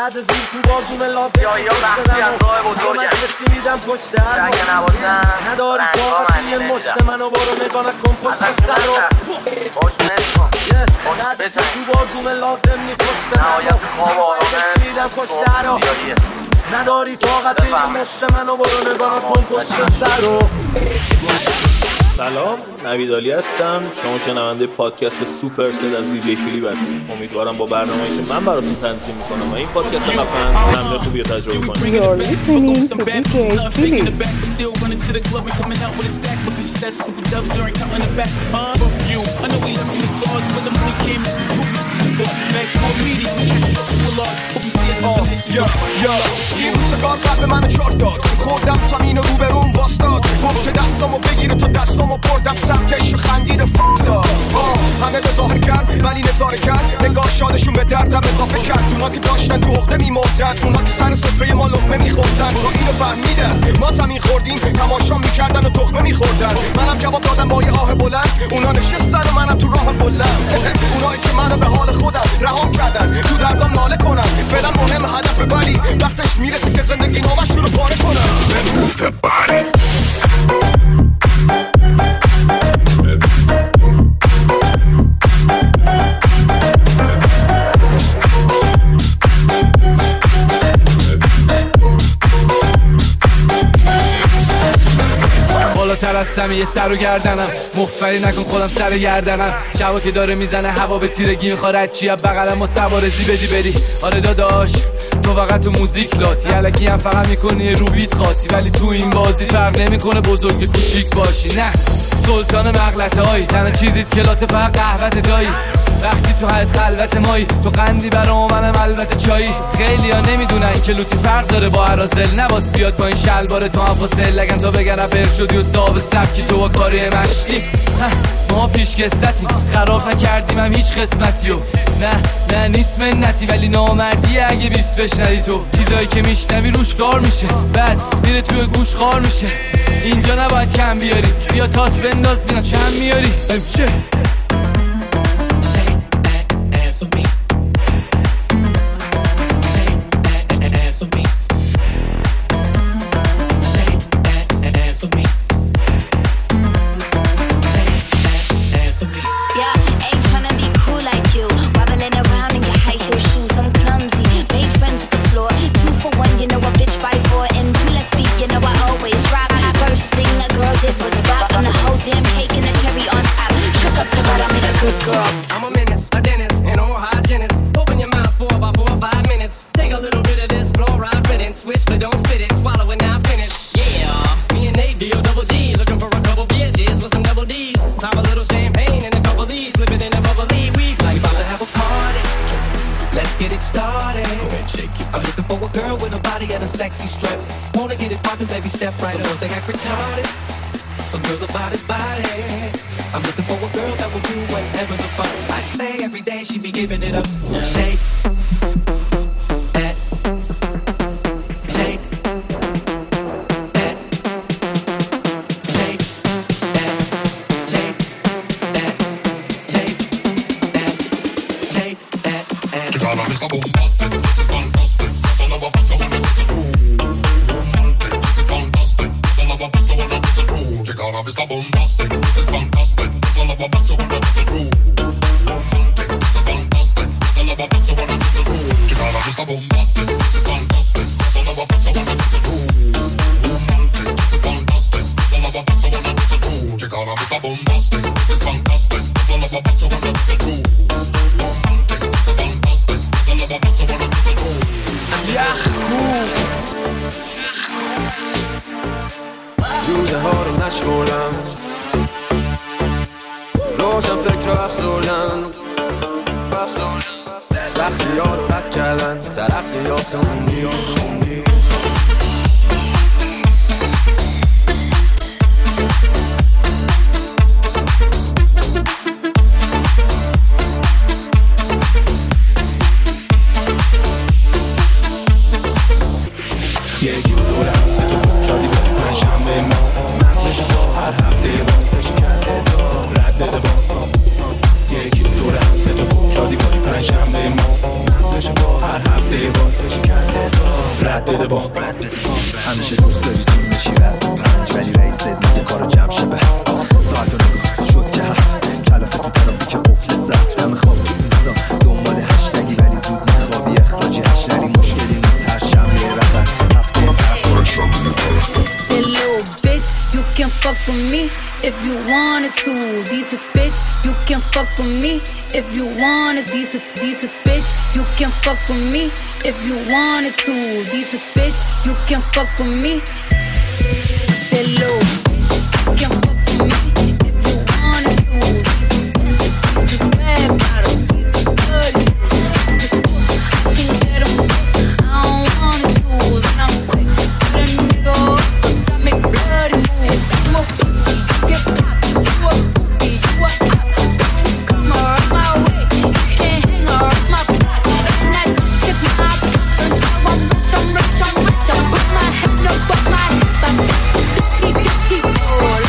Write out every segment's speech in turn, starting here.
بعد زیر تو بازوم لازم وقتی از راه بزرگم مجلسی میدم پشت هر نداری طاقت یه مشت منو برو نگاه نکن پشت سر رو بعد تو بازوم لازم نی پشت مجلسی میدم پشت هر رو نداری طاقت یه مشت منو برو نگاه نکن پشت سر رو. سلام، نوید علی هستم. شما شنونده پادکست سوپر ست از دیجی فیلیپ هستید. امیدوارم با برنامه‌ای که من براتون تنظیم می‌کنم و این پادکست قطعاً همه خوبی رو تجربه کنید. You're listening to DJ Philip. این روزگار قلب منو چار داد، خوردم زمین رو بروم باستاد، گفت که دستامو بگیره تو دستامو بردم سمتش خندید فک داد. همه به ظاهر کرد ولی نظاره کرد، نگاه شادشون به دردم اضافه کرد. اونا که داشتن تو عقده میمردن، اونا که سر سفره ما لقمه میخوردن، تا اینو فهمیدن ما زمین خوردیم تماشا میکردن و تخمه میخوردن. منم جواب دادم با یه آه بلند، اونا نشستن و منم تو راه بلند. اونایی که منو به حال خودم رهام کردن، تو دردم ناله کنن، فعلا مهم هدف ولی وقتش میرسه که زندگی نامش رو پاره کنم. بالاتر از همه یه سر و گردنم، مفبری نکن خودم سر گردنم. جوا که داره میزنه هوا به تیرگی، میخواد چی از بغلم و سوارزی بدی بری. آره داداش تو فقط تو موزیک لاتی، الکی هم فقط میکنی رو بیت قاطی، ولی تو این بازی فرق نمیکنه بزرگ کوچیک باشی. نه سلطان مغلطه هایی، تنها چیزیت که لاته فقط قهوت دایی. وقتی تو حد خلوت مایی، تو قندی برا منم البته چایی. خیلی ها نمیدونن که لوتی فرق داره با عرازل، نواس بیاد با این شلوار تو هم فاصل لگن تا بگن پر شدی و صاحب سبکی تو با کاری مشتی. ما پیش کسرتیم، خراب نکردیم هم هیچ قسمتی و نه نیست منتی، ولی نامردیه اگه بیست بشنری. تو چیزایی که میشنوی روش کار میشه، بعد میره توی گوش خار میشه. اینجا نباید کم بیاری، بیا تاس بنداز بینا چند میاری. چه روزه ها رو نشمردم، روشن فکر رو افزردن، سختی ها رو رد کردن، ترقی آسمونی یکی دورم سه تو شادی بری پنجشنبه ماست، مغزش با هر هفته بازش کرده دار رد بده با. یکی دورم سه تو شادی بری پنجشنبه ماست، مغزش با هر هفته بازش if you wanted to. D6 bitch, you can fuck with me if you wanted. D6 bitch, you can fuck with me if you wanted to. D6 bitch, you can fuck with me. Say low, you can fuck with me if you wanted to. D6 red bottles, D6 good. I can get them, I don't wanna choose, and I'm quick to the nigga off, so I make bloody moves. I'm a pussy, you get popped, you a pussy, you a hop. Come on my way, you can't hang around my pocket. And I don't check my pockets, and now I'm rich, I'm rich, I'm rich. I put my head up on my hip, I keep roll.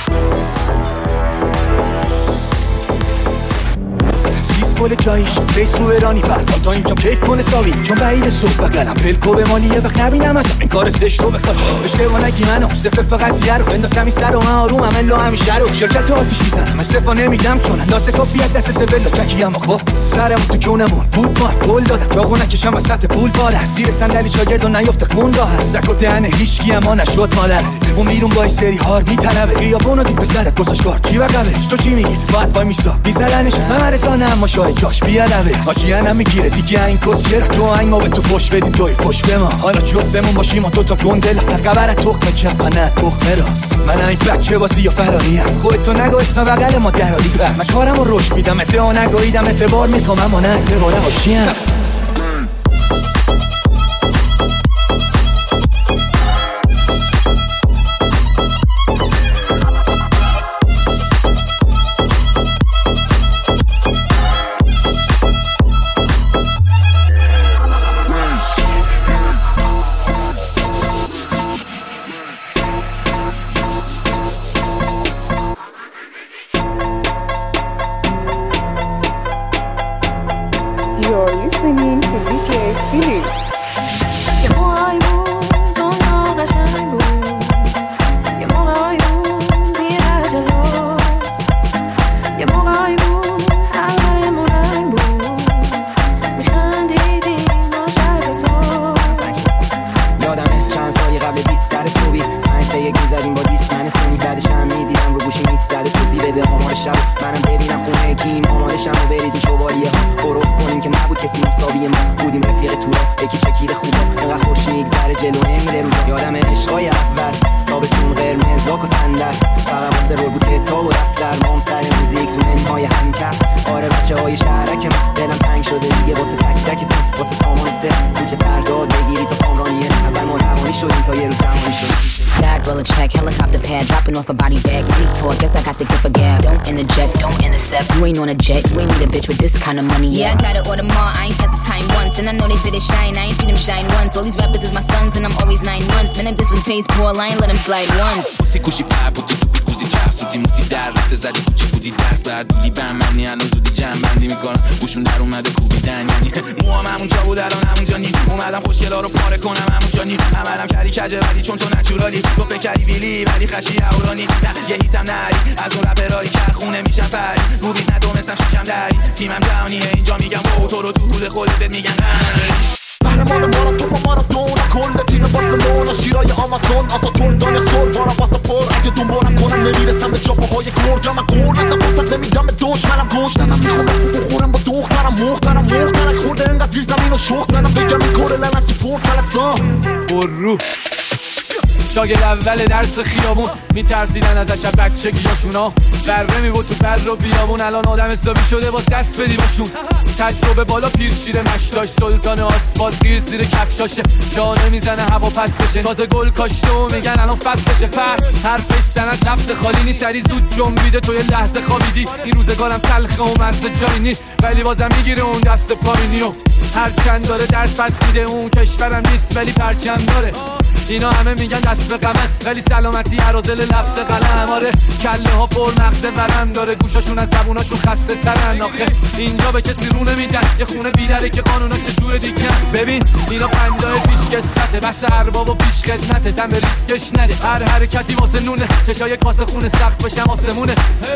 پل جایش فیس رو ایرانی پر تا اینجا کیف کنه ساوی چون بعید صبح بگرم پلکو به مالیه وقت نبینم ازم این کار سشتو بخواد اشتباه نگی منو صفه قضیه رو بندازم این سر و من آروم عملو همیشه رو شرکت رو آتیش میزنم استفا نمیدم چون اندازه کافیت دست سبلا چکیم خب سرمون تو جونمون بود ما پول دادم چاقو نکشم وسط پول پاره زیر صندلی شاگرد و نیفته خون راه هست زک و دهن هیچکی اما نشد مادر اون بیرون با سری هار میطلبه خیابونو دید پسر گذاشتگار چی بقبه تو چی میگی بعد وای میسا بیزلنش من رسانه اما شاید جاش بیادبه آجیانم میگیره دیگه این کس چرا تو آهنگ ما به تو فش بدیم توی فش به ما حالا جفت بمون باشیم ما دوتا گندل در قبر تخم چپ نه تخم راست من این بچه بازی یا فراریم خودتو نگو اسم بغل ما دراری پر من کارمو روش میدم ادعا نگویدم اعتبار میکنم اما نه اعتباره باشیم You're listening to DJ Philly. یه موقعی بود دنیا قشنگ بود یه موقعی بود میره جلو یه موقعی بود همرمون رنگ بود میخندیدیم ما شب و صبح یادمه چند سالی قبل 20 سر صبحی 5 3 1 می‌زدیم با دیست من سنی بعدش هم میدیدم رو گوشی می‌زده صبحی بده آمار شب منم ببینم خونه کیم آمادشم و بریزی شوالیه ها برو کنیم که نبود کسی مساوی ما بودیم رفیق تو را یکی چکید خوبا انقدر خوش میگذره جلو نمیره روزا یادمه عشقای اول تابستون قرمز لاک و صندل فقط واسه رول بود کتاب و دفتر مام سر موزیک تو منهای همکف آره بچه‌های شهرک من دلم تنگ شده دیگه واسه تک تکتون واسه سامان سه کوچه فرداد بگیری تا پامرانیه اول ما روانی شدیم تا یه روز جهانی شدیم Dad, roll a check, helicopter pad, dropping off a body bag. Money talk, guess I got the gift of gab. Don't interject, don't intercept. You ain't on a jet, you ain't need a bitch with this kind of money. Yeah, I got it order more, I ain't set the time once. And I know they say they shine, I ain't see them shine once. All these rappers is my sons, and I'm always 9 months. Man, if this was pays poor, I ain't let him slide once. Pussy cushy pie, put it کوزی کف سوتی موتی در رفته زدی کوچی بودی دست بردولی بمنی هنوز زودی جمع بندی میکنم گوشون در اومده کوبیدن یعنی موام همونجا بود الان همونجا نی اومدم خوشگلا رو پاره کنم همونجا نی عملم کردی کجه ولی چون تو نچورالی تو فکر کردی ویلی ولی خشی هورانی نه یه هیتم نری از اون رپرایی که خونه میشن فری رو بیت ندومستم شکم دری تیمم جهانیه اینجا میگم با تو رو تو حول خودت میگن قهرمان ماراتون ماراتون کل تیم بارسلونا شیرای آمازون آتاتون دانه سور بارم واسه پر اگه دنبالم کنم نمیرسم به جاپاهای گرگم من گل اصلا فرصت نمیدم به دشمنم گشتنم میخوام بخورم با دخترم مخترک خورده انقدر زیر زمین و شخ زنم بگم این کار لعنتی پر فلسطان برو شاگرد اول درس خیابون میترسیدن ازش بچگیاشونا بره میبود تو بر و بیابون الان آدم حسابی شده باز دست بدی باشون تجربه بالا پیر شیره مشتاش سلطان آسفالت گیر زیر کفشاشه جا نمیزنه هوا پس بشه تازه گل کاشته و میگن الان فصل بشه پر حرفش سند لفظ خالی نی سری زود جنبیده تو یه لحظه خوابیدی این روزگارم تلخه و مزه جایی نی ولی بازم میگیره اون دست پایینی و هر چند داره درس پس میده اون کشورم نیست ولی پرچم داره اینا همه میگن دست به قمن ولی سلامتی عرازل لفظ قلم آره کله ها پر مغز ورم داره گوشاشون از زبوناشون خسته ترن آخه اینجا به کسی رو نمیدن یه خونه بیدره که قانوناش جور دیگه ببین اینا پندای پیش کسته بس ارباب و پیش خدمته دم به ریسکش نده هر حرکتی واسه نونه چشای کاسه خونه سقف بشم آسمونه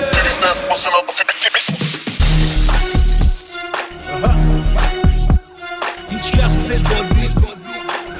هیچ کس بازی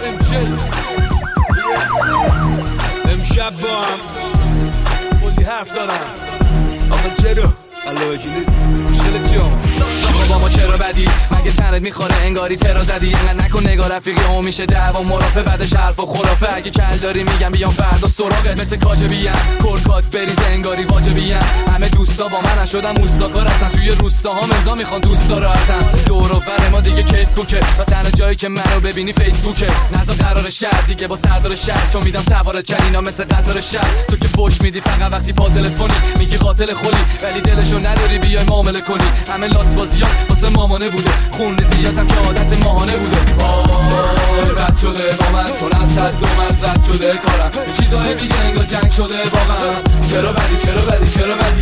امشب با هم کلی حرف دارم. آقا چرا؟ الله وکیلی مشکل چیه؟ با ما چرا بدی؟ مگه تنت میخوره انگاری ترا زدی؟ انقدر نکن نگاه رفیقی اون میشه دعوا مرافع بعدش حرف و خرافه. اگه کل داری میگم بیام فردا سراغت مثل کاجبیم کرکات بریز انگاری واجبیم. همه دوستا با من شدن موستاکار هستن توی روستاها امضا میخوان دوستا رو ازم. دور و بر ما دیگه کیف کوکه تا تنها جایی که منو ببینی فیسبوکه. نذار قرار شهر دیگه با سردار شهر چون میدم سوار چلینا مثل قطار شهر. تو که فوش میدی فقط وقتی با تلفنی میگی قاتل خلی ولی دلشو نداری بیای معامله کنی. همه لات بازیات واسه مامانه بوده خون زیادم که عادت ماهانه بوده. وای رد شده با من چون از حد و مرزد شده کارم. یه چیزای دیگه انگار جنگ شده واقعا. چرا بدی چرا بدی چرا بدی؟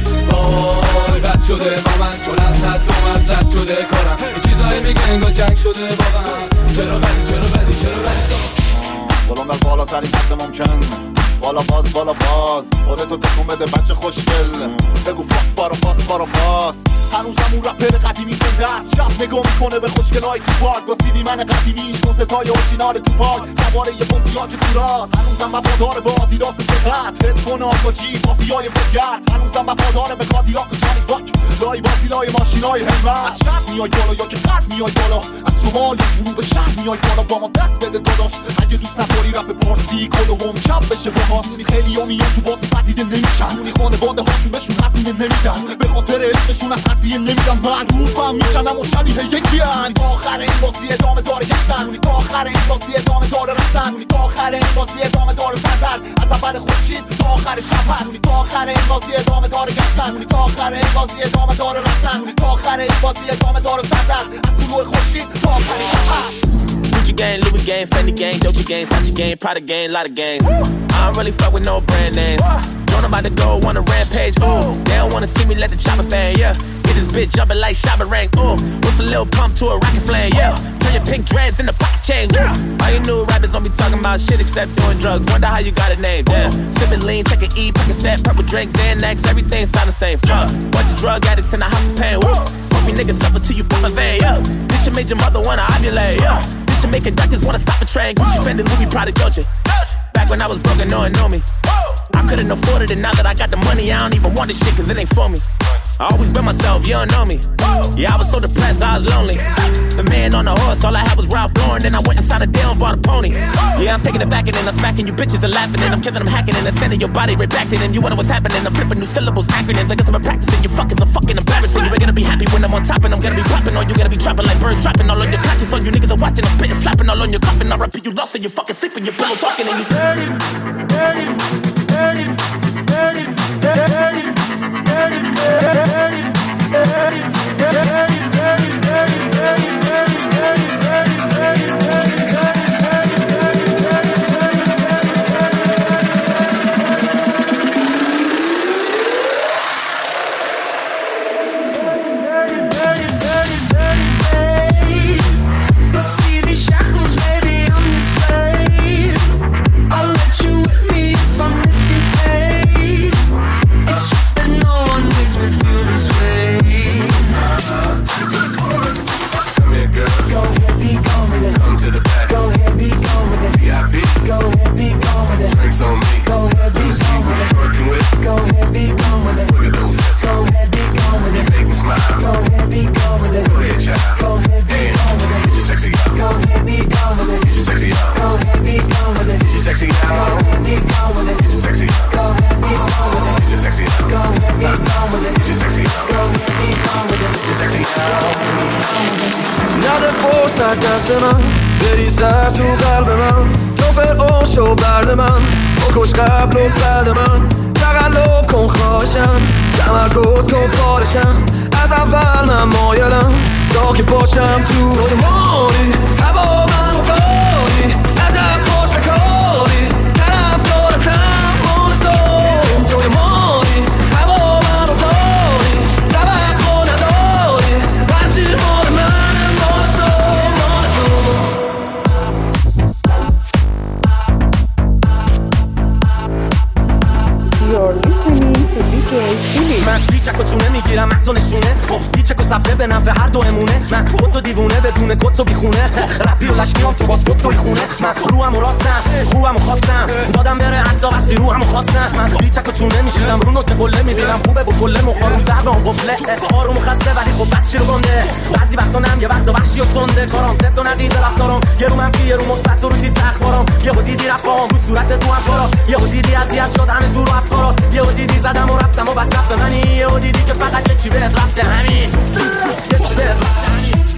وای رد شده با من چون از حد و مرزد شده کارم. یه چیزای دیگه انگار جنگ شده واقعا. چرا بدی چرا بدی چرا بدی؟ بالا بر بالاترین حد ممکن بالا باز خودتو تکون بده بچه خوشگل بگو فاک بارا باس هنوزم اون رپر قدیمی زنده است. شب نگاه میکنه به خوشگلای تو پارک با سیدی من قدیمیش کنسرتای اورجینال تو پارک سواره یه بومپیا که تو راست. هنوزم وفادار به آدیداس سقط هدفون آکاجی مافیای بگرد. هنوزم وفادار به کادیلاک و جانی واک لای بازی لای ماشینای همت. از شب میای بالا یا که قد میای بالا از شمال یا جنوب شهر میای بالا با ما دست بده داداش. اگه دوست نداری رپ پارسی کلهم چپ بشه با ما. خیلی ها میان تو بازی بدیده نمیشن. اونی خانواده هاشون بهشون هزینه نمیدن به خاطر عشقشون از هزینه نمیدن. معروفم میشن اما شبیه یکی هن. تا آخر این بازی ادامه داره گشتن. اونی تا آخر این بازی ادامه داره رفتن. اونی تا آخر این بازی ادامه داره زدن. از اول خورشید تا آخر شب هن. اونی تا آخر این بازی ادامه داره گشتن. اونی تا آخر این بازی ادامه داره رفتن. اونی تا آخر این بازی ادامه داره زدن. از طلوع خورشید تا آخر شب هن. Gucci gang, Louis gang, Fendi gang, Dolce gang, Sachi gang, Prada gang, lot of gangs. I don't really fuck with no brand names. Don't about to go on a rampage. Ooh, they don't wanna see me let the chopper bang. Yeah, get this bitch jumping like Shabba Rank. Ooh, with a little pump to a rocket flame. Yeah, turn your pink dreads into pocket chains. All you new rappers don't be talking about shit except doing drugs. Wonder how you got a name. Damn, sipping lean, take an E, pack a set, purple drinks, Xanax, everything sound the same. Fuck, bunch of drug addicts in the house of pain. Woo, fuck me niggas suffer till you pop a vein. Yeah, this shit made your mother wanna ovulate. Yeah. Making doctors wanna stop a train. Gucci, Fendi, Louis, Prada, Dolce. Back when I was broke and no one know me. I couldn't afford it, and now that I got the money, I don't even want this shit, cause it ain't for me. I always been myself, you don't know me. Yeah, I was so depressed, I was lonely. The man on the horse, all I had was Ralph Lauren. Then I went inside a deal and bought a pony. Yeah, I'm taking it back and then I'm smacking you bitches and laughing. And I'm killing them, hacking and then sending your body right back to them. You wonder what's happening, I'm flipping new syllables, acronyms. I guess I've been practicing, you fuckers are fucking embarrassing. You ain't gonna be happy when I'm on top and I'm gonna be popping. Or you gonna be trapping like birds dropping all on your conscience. So you niggas are watching, I'm spitting, slapping all on your coffin. I repeat, you lost and you fucking sleeping, your pillow talking and you dirty. See these shackles, baby, I'm the slave. I'll let you whip me if I misbehave. It's just that no one makes me feel this way. Come here, girl. Go ahead, be gone with it. Come to the back. Go ahead, be gone with it. VIP. Go ahead, be gone with it. Drinks on me. Go ahead, be gone with it. Go ahead, be gone with it. Look at those hips. Go ahead, be gone with it. You make me smile. Go ahead, be gone with it. Go ahead, child. Go ahead, be gone with it. Get your sexy up. Go ahead, be gone with it. Get your sexy up. Go ahead, be gone with it. Get your sexy up. Go ahead, be gone with it. Get your sexy up. Go ahead, be gone with it. Get your sexy up. Go ahead, be gone with it. Get your sexy up. Go ahead, be gone with it. Get your sexy up. نده فرصت دست من بریزد تو قلب من تو فرعون شو برد من بکش قبل و بعد من تقلب کن خواهشم تمرکز کن پارشم از اول من مایلم تا که باشم تو مانی هوا من داری عجب خوش کاری طرفدارتم مال تو توی مانی هوا من داری توقع نداری هرچی مال من مال تو You're listening to DJ Philly. پیچک و چونه میگیرم مغز و نشونه پیچک و صفحه به نفع هر دومونه من خود و دیوونه بدون کت و بیخونه رپی و لشنیام تو باز کت و خونه من روحمو راستم خوبمو خواستم دادم بره حتی وقتی روحمو خواستم من پیچک و چونه میشیدم رو نوت قله میبینم خوبه با کله مخارم زرد اون قفله آروم خسته ولی خب بچی رو گنده بعضی وقتا نم یه وقتا وحشی و تنده کارام زد و نقیزه رفتارم یه رو منفی یه رو مثبت و رو تیت اخبارم یهو دیدی رفتم رو صورت تو هم کارا یهو دیدی اذیت شد همه زور و افکارا یهو دیدی زدم و رفتم و بعد رفتم همین یهو دیدی که فقط یه چی بهت رفته همین یه چی بهت رفته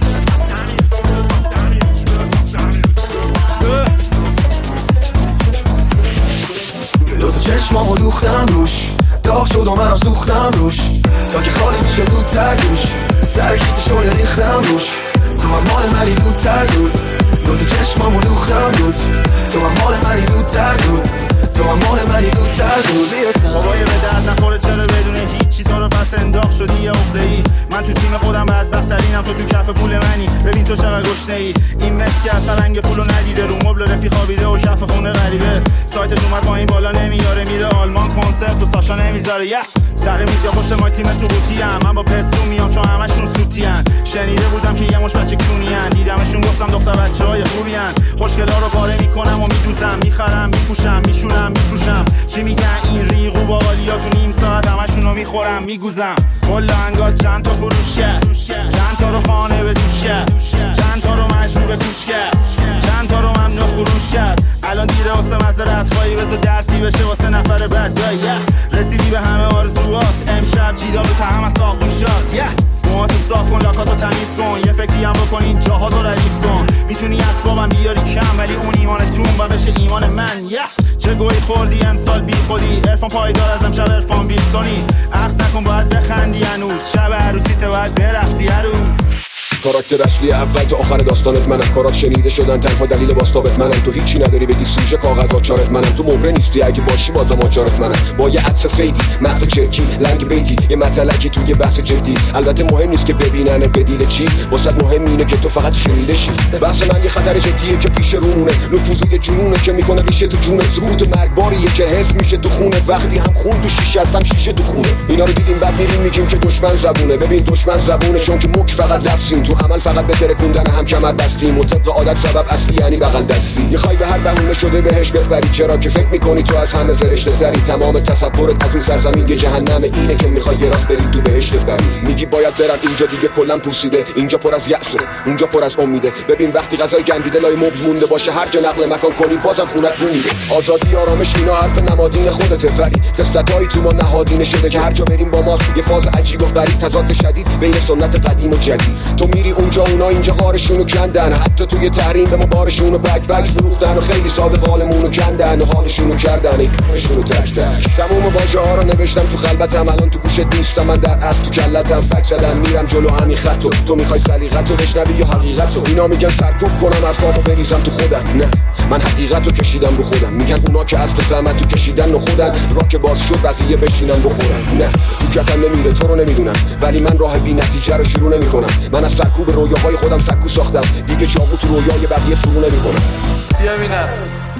دوتا چشمامو دوختم روش داغ شد و منم سوختم روش تا که خالی میشه زودتر دوش سر کیسه شده ریختم روش تو هم مال منی زودتر زود دوتا چشمامو دوختم روش تو هم مال منی زودتر زود تو هم مال منی زودتر زود بابای به درد نخوره چرا بدون هیچی تو رو پس انداخت شدی یه عقده‌ای من تو تیم خودم بدبخترینم تو کف پول منی ببین تو چقدر گشنه‌ای این مس که اصلا رنگ پولو ندیده رو مبل رفیق خوابیده و کف خونه غریبه سایتش اومد پایین بالا نمیاره میره آلمان کنسرت و ساشا نمیذاره سر میز یا پشت مای تیم تو قوطی ام من با پستو میام چون همشون سوتی ان شنیده بودم که یه مش بچه کونی ان دیدمشون گفتم دختر بچهای خوبی ان خوشگلا رو پاره میکنم و میدوزم میخرم میپوشم میشونم میفروشم چی میگن این ریغ و باقالیا تو نیم ساعت همشون رو میخورم میگوزم کلا انگار چند تا فروش کرد چند تا رو خانه به دوش کرد چند تا رو مجبور به کوچ کرد چند تا رو ممنوع خروش کرد الان دیره واسه مزرعت خواهی بذار درسی بشه واسه نفر بعد رسیدی به همه آرزوات امشب جیدال رو تهم از ساقوشات موهاتو صاف کن لاکاتو تمیز کن یه فکری هم بکن این جاها رو ردیف کن میتونی اسبابم بیاری کم ولی اون ایمانتون و بشه ایمان من چه گویی خوردی امسال بی خودی عرفان پایدار از امشب عرفان ویلسونی عقد نکن باید بخندی هنوز شب عروسیت باید برقصی هر روز کاراکتر اصلی اول تا آخر داستانت منم کارات شنیده شدن تنها دلیل باستابت منم تو هیچی نداری بگی سوژه کاغذ آچارت منم تو مهره نیستی اگه باشی بازم آچارت منم با یه عطس فیدی مغز چرکی لنگ بیتی یه مطلقی توی بحث جدی البته مهم نیست که ببینن بدیل چی واسط مهم اینه که تو فقط شنیده شی بحث من یه خطر جدیه که پیش رونه نفوذ یه جنونه که میکنه ریشه تو جونه سقوط مرگباریه که حس میشه تو خونه وقتی هم خون تو شیشه هستم شیشه تو خونه اینا رو دیدیم بعد میریم میگیم که دشمن زبونه ببین دشمن زبونه چون که مک فقط لفظیم تو عمل فقط به ترکوندن هم کمر بستیم و طبق عادت سبب اصلی یعنی بغل دستی میخوای به هر بهونه شده بهش ببری چرا که فکر میکنی تو از همه فرشته تری تمام تصورت از این سرزمین یه جهنم اینه که میخوای یه راست بری تو بهشت بری میگی باید برم اینجا دیگه کلا پوسیده اینجا پر از یأسه اونجا پر از امیده ببین وقتی غذای گندیده لای مبل مونده باشه هر جا نقل مکان کنی بازم خونت بومیده آزادی آرامش اینا حرف نمادین خودت ولی خصلتایی تو ما نهادینه شده که هر جا بریم با ماست یه فاز عجیب و غریب تضاد شدید بین سنت قدیم و جدید تو میری اونجا اونا اینجا غارشونو کندن حتی توی تحریم به ما بارشونو بک فروختن و خیلی صادق حالمونو کندن و حالشونو کردن ایشونو تک تموم واژه ها رو نوشتم تو خلبتم الان تو گوشت نیستم من در اصل تو کلتم فک زدم میرم جلو همین خطو تو میخوای سلیقتو بشنوی یا حقیقتو اینا میگن سرکوب کنم حرفامو بریزم تو خودم نه من حقیقتو کشیدم رو خودم میگن اونا که اصل زحمت تو کشیدن و خودن راه که باز شد بقیه بشینن بخورن نه تو کتم نمیره تو رو نمیدونم ولی من راه بی نتیجه رو شروع نمیکنم من از سرکوب رویاهای خودم سکو ساختم دیگه چاقو تو رویای بقیه فرو نمیکنم بیا ببینم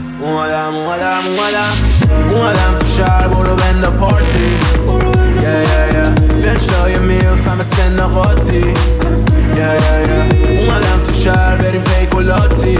اومدم تو شهر برو بند پارتی فنچلای میلف همه سن قاطی اومدم تو شهر بریم پیکولاتی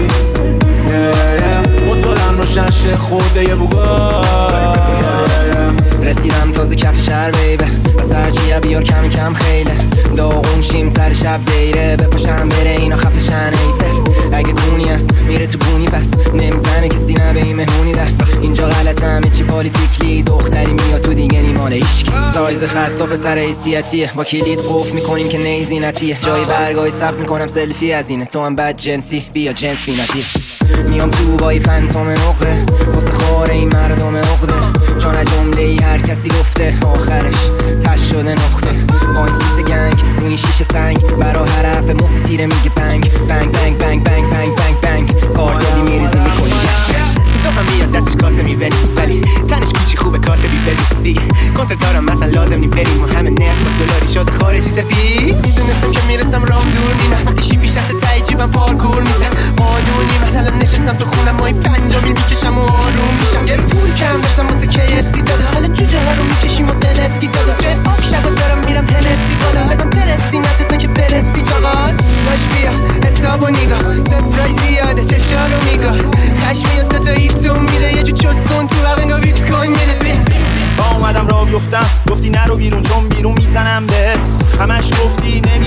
موتورم روشن شه خورده یه بوگار رسیدم تازه کف شهر بیبه و سرچیه بیار کم کم خیله داغون شیم سر شب دیره بپاشم بره اینا خفشن ایته اگه گونی هست میره تو گونی پس نمیزنه کسی نه به این مهمونی دست اینجا غلط همه چی پالیتیکلی دختری میاد تو دیگه نیمانه ایشکی سایز خط صاف سر حیثیتیه با کلید قفل میکنیم که نیزینتیه جای برگای سبز میکنم سلفی از اینه تو هم بد جنسی بیا جنس بینتی میام تو بای فانتوم نقره واسه خاره این مردم عقده چون جمله ای هر کسی گفته آخرش تش شده نقطه با این سیس گنگ روی این شیشه سنگ برا هر حرف مفت تیره میگه بنگ بنگ بنگ بنگ بنگ بنگ بنگ بنگ کارتلی میریزی میکنی دوفم میاد دستش کاسه میونی ولی تنش کوچی خوبه کاسه بی بزی دیگه کنسرت دارم مثلا لازم نی بریم و همه نرخ و دلاری شده خارجی سپی میدونستم که میرسم رام دور میرم وقتی شی پیش رفته تایی جیبم پارکور میزن قانونی من الان نشستم تو خونم مای 5 میل میکشم و آروم میشم یه پول کم داشتم واسه KFC داده حالا جوجه ها رو میکشیم و قلفتی داده جای آب شبا دارم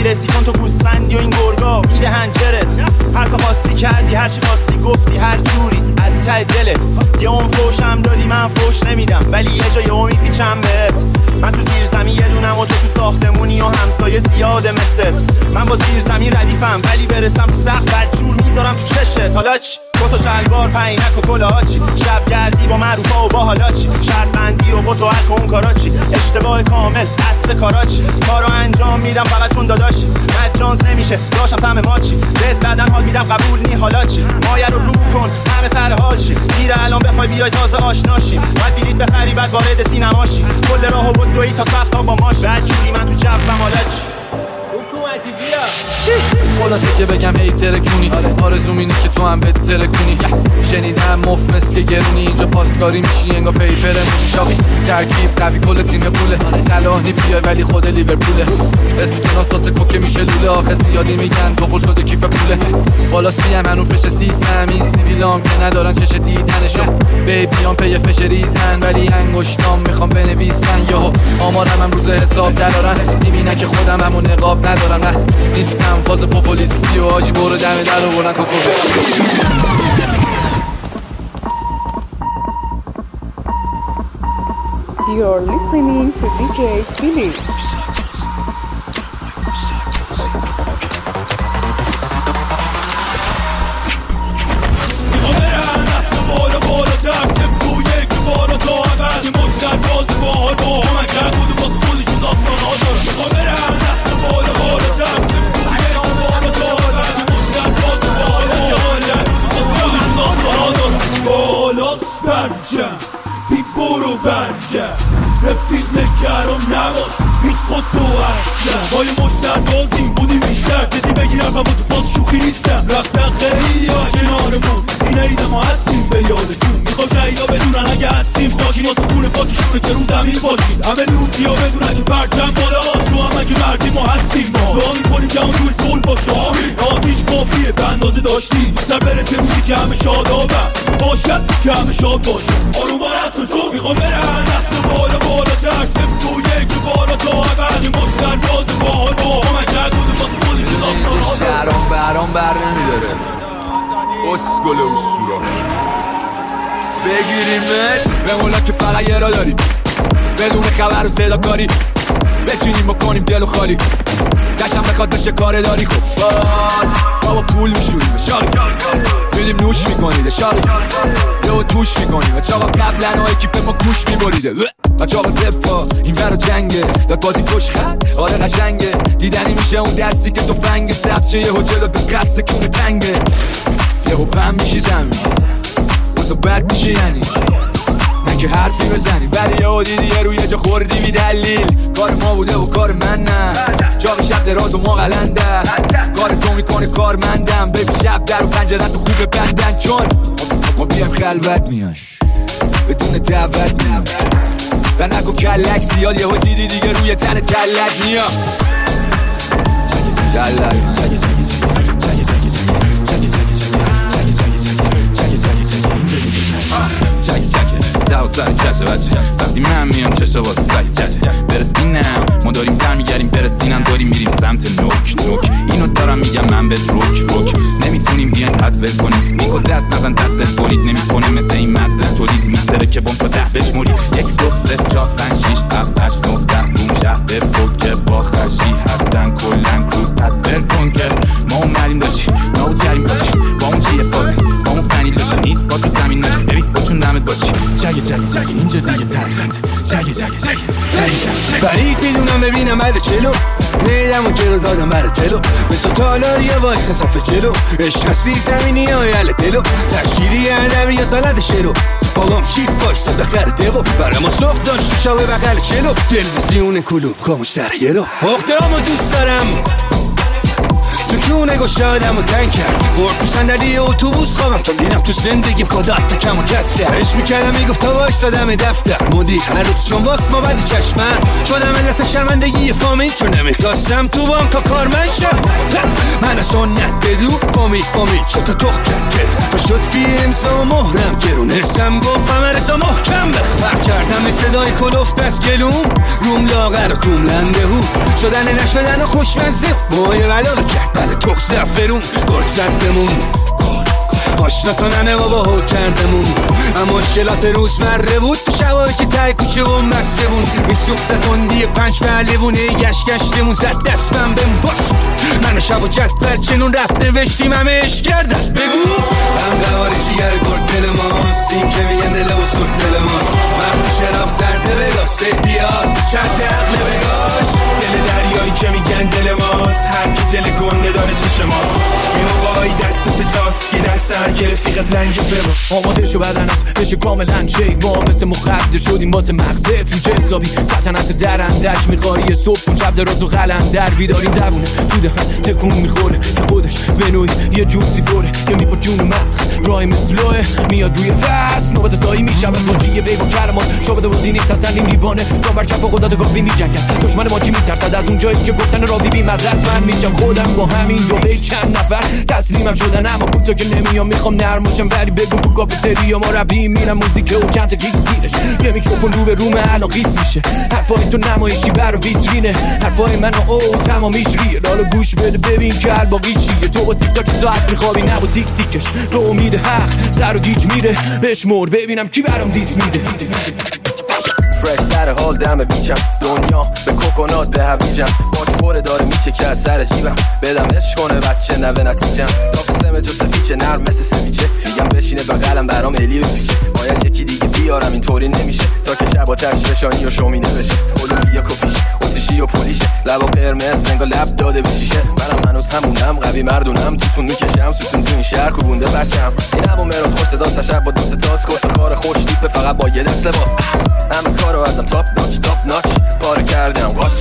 نمیرسی چون تو گوسفندی و این گرگا میدهن جرت. هر کا خواستی کردی، هر چی خواستی گفتی، هر جوری از ته دلت. یه اون فوشم دادی من فوش نمیدم، ولی یه جا یهو میپیچم بهت. من تو زیر زمین یه دونم و تو ساختمونی و همسایه زیاده مثلت. من با زیر زمین ردیفم ولی برسم تو سقف بدجور میذارم تو چشت. حالا چی؟ کت و شلوار پینک و کلاهاچی، شب گردی با معروفا و با حالاچی، شرط بندی و قط و حق و اون کاراچی، اشتباه کامل اصل کاراچی. کارو انجام میدم فقط چون داداشی، مجانس نمیشه داشتم سم ماچی. بهت بعدن حال میدم قبول نی حالا چی؟ مایه رو رو کن همه سر حال چی؟ میره الان بخوای بیای تازه آشناشی، باید بلیط بخری بعد وارد سینماشی، کل راهو بدوی تا سقف تا با ماش. بعد جوری من تو جبم حالا چی؟ حکومتی بیا چی؟ خلاصه که بگم هی ترکونی، آرزوم اینه که تو هم بهت ترکونی. شنیدم مفمس که گرونی، اینجا پاسکاری میشی انگار پیپر چاقی. ترکیب قوی کل تیم پوله، صلاح نی بیای ولی خود لیورپوله. اسکناس واسه کوکه میشه لوله، آخه زیادی میگن توپل شده کیف پوله. بالا سیم هنو فش سیسم، این سیبیلام که ندارن چش دیدنشو. بیبیام پی فش ریزن ولی انگشتام میخوام بنویسن. یهو آمارم هم روز حساب درارن، میبینن که خودم همون نقاب ندارم. نه نیستم فاز پوپولیستی و آجی برو دم در و بلند کوکو. You're listening to DJ Philly. برو برگرد رفیق نگران نباش هیچ خود تو اصلا با یه مشتر بازیم بودیم بیشتر دیدی بگیرم و با تو باز شوخی نیستم. رفتن خیلی ها کنارمون این عیده ما هستیم به یادتون. میخوام شهیدا بدونن اگه هستیم خاکی واسه خونه پاکشونه که رو زمین باشیم. همه لوتی ها بدونن که پرچم بالا هست، تو هم اگه مردی ما هستیم. ما دعا میکنیم که همون توی صلح باشه. آمین. آتیش کافیه به اندازه داشتیم، زودتر برسه روزی که همه شادابم باشد که همه شاد باشه. آرومان هست و جو میخوام برن دست بالا بالا ترسم تو یک بالا تا اول مستر باز باحال با همه کرد بوده واسه خودی اینجا شهرام برام بر نمیداره. اسکل و سوراخ بگیریمت به مولا که فقط یه را داریم، بدون خبر و صدا کاری بچینیم بکنیم دل و خالی. قشم بخواد بشه کار داری خب باز بابا پول میشوریم شاقی، میدیم نوش میکنیده شاقی، یهو توش میکنیم چاقا قبلا ها اکیپ ما گوش میبریده. بچه آقا دپا این ور جنگه داد بازی کش خد آره قشنگه، دیدنی میشه اون دستی که تو فنگ سبز شه یهو جلو به قصد کونه تنگه. یهو بم میشی زمین واسه بد میشه یعنی نه که حرفی بزنی، ولی یهو دیدی یه روی جا خوردی بی دلیل. کار ما بوده و کار من نه، چاقی شب دراز و ما غلنده. کار تو میکنه کار مندم، ببین شب در و پنجره تو خوبه بندن چون ما بیام خلوت میاش بدون دعوت میام و نگو کلک زیاد یهو دیدی دیگه روی تن کلک میام. سر کشه بچه وقتی من میام چشا واسه فکت کشه برس بینم ما داریم در میگریم برسینم داریم میریم سمت نوک نوک. اینو دارم میگم من بهت روک روک نمیتونیم بیان تصویر کنیم میکو دست نزن دست برید نمیکنه مثل این مغزه تولید میتره که بام تا 10 بشموری 1 2 3 4 5 6 7 8 9 10 اون شهر که با خشی هستن کلن کرود تصویر کن که ما اومدیم داشتیم نابود کردیم داشتیم با اون چیه فازه با اون فنیل داشتیم نیست با تو زمین ناشیم ببین با چون دمت باشیم جگه اینجا دیگه ترکت جگه برید میدونم ببینم بعد چلو نیدم اون جلو دادم برای تلو مثل تالاری وایسا صفحه جلو عشق سی زمینی های حل دلو تشکیلی ادبی یا طلد شلو بابام چیت وایسا بخر دیو برای ما صبح داشت تو شاوه بغل چلو تلویزیون کلوب خاموش سر یلو اخته همو دوست دارم تو کونه گشادم و تنگ کرد برد تو صندلی اتوبوس خوابم تا دیدم تو زندگیم کدات کم و کس کرد عشق میکردم میگفت تا وایسادم دفتر مدیر هر روز چون واس ما بدی چشمن شدم علت شرمندگی فامیل چون نمیخواستم تو بانکا کارمند شم من سنت بدو فامیل چون تا تخ کرد تا شد فی امسا مهرم گرون ارسم گفتم ارسا محکم بخ پر کردم صدای کلوفت از گلوم روم لاغر و توم لنده هو شدن نشدن و خوشمزه موهای ولالو کرد بله تخ زفرون گرگ زد بمون آشنا کننه بابا هو کردمون اما مشکلات روزمره بود تو شبایی که تای کوچه و مسته بون میسوخته تندی 5 پهلوونه گشتمون زد دستم بهم باز من شب و جدول چنون رفت نوشتیم همه عشق کردن بگو هم قواری جیگر گرد دل ماست این که میگن دل و سرد دل ماست وقت شراب سرده بگاش سهدیار شرط عقل بگاش دل دریایی که میگن دل ماست هر کی دل گنده داره چشم ماست یه موقعی دستت تاست که دست هر رفیقت لنگ ببا آماده شو بدنت بشه کاملا شیک ما مثل مخدر شدیم واسه مغزه تو جذابی سلطنت درندش میخوایی صبح کن شب دراز و قلندر بیداری زبونه توده هم تکون میخوره که خودش به نوعی یه جوسی فوره که میپا جون مغز رای مثلوه میاد روی فست نوبت سایی میشم روزی وی با کلمات شابده بازی نیست اصلا این دیوانه کام بر کف خدا دگاهی میجنگن دشمن ما چی میترسد از اون جایی که گفتن راوی بی مغز من میشم خودم با همین دوبه چند نفر تسلیمم شدن اما تو که نمیام میخوام نرمشم ولی بگو تو کافتریا ما ربی میرم موزیک و چند تا گیگ زیرش یه میکروفون رو به روم الان قیس میشه حرفای تو نمایشی برا ویترینه حرفای من او تمامیش ریه حالا گوش بده ببین که الباقی چیه تو با تیک تاک ساعت میخوابی نه با تیک تیکش تو امید حق سر و گیج میره بشمر ببینم کی برام دیس میده فرش سر حال دم بیچم دنیا به کوکونات به هویجم باک خوره داره میچکه از سر جیبم بدم عشق کنه بچه نوه نتیجم دافسم جو سفیچه نرم مثل سویچه میگم بشینه بغلم برام الی بپیچه باید یکی دیگه بیارم اینطوری نمیشه تا که شب آتش فشانی و شومی نبشه اولویا کپیش اوتیشی و پولیشه لبا قرمز زنگا لب داده بشیشه منم هنوز همونم قوی مردونم توتون میکشم ستون تو این شهر کوبونده بچم اینم و مراد خوش صدا تشب با دوست تاس کس کار خوش دیپه فقط با یه دست لباس همه کارو ازم تاپ ناچ پاره کردم واچ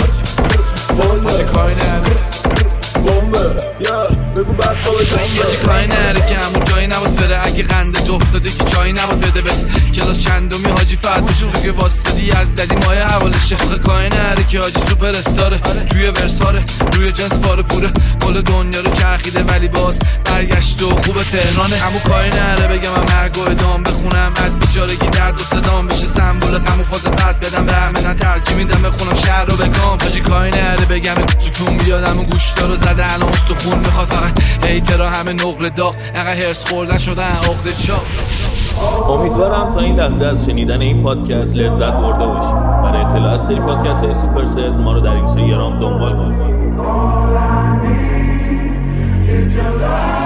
کاری نره بمبه بگو بعد باجی کاری نره که همون جایی نباید بره اگه قنده افتاده که چایی نباید بده به کلاس چندمی حاجی فرد بشون تو که واسطدی از ددی ماه حوالشه کاری نره که حاجی سوپر استاره توی ورساره روی جنس پاره پوره کل دنیا رو چرخیده ولی باز برگشت و خوب تهرانه همون کاری نره بگم من مرگ و ادام بخونم از بیچارگی درد و صدام بشه سمبول غم و فاز پرد بدم به همه نه ترجیح میدم بخونم شهر رو بگم حاجی کاری نره بگم سکون بیادم و گوشتا رو زده الان استخون میخواد فقط هیترا همه نقل داغ انقدر هرس خوردن شدن عقده چاق امیدوارم تا این لحظه از شنیدن این پادکست لذت برده باشید. برای اطلاع از سری پادکست های سوپر ست ما رو در اینستاگرام دنبال کنید.